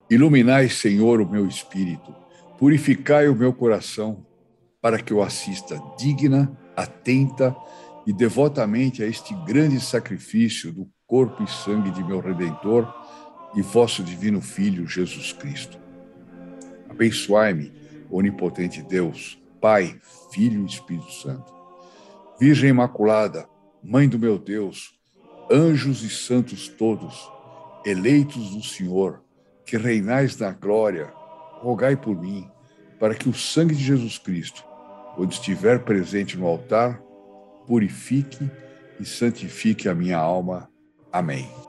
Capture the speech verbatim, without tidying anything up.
Iluminai, Senhor, o meu espírito, purificai o meu coração, para que eu assista digna, atenta e devotamente a este grande sacrifício do corpo e sangue de meu Redentor e vosso divino Filho, Jesus Cristo. Abençoai-me, onipotente Deus, Pai, Filho e Espírito Santo. Virgem Imaculada, Mãe do meu Deus, anjos e santos todos, eleitos do Senhor, que reinais na glória, rogai por mim, para que o sangue de Jesus Cristo, onde estiver presente no altar, purifique e santifique a minha alma. Amém.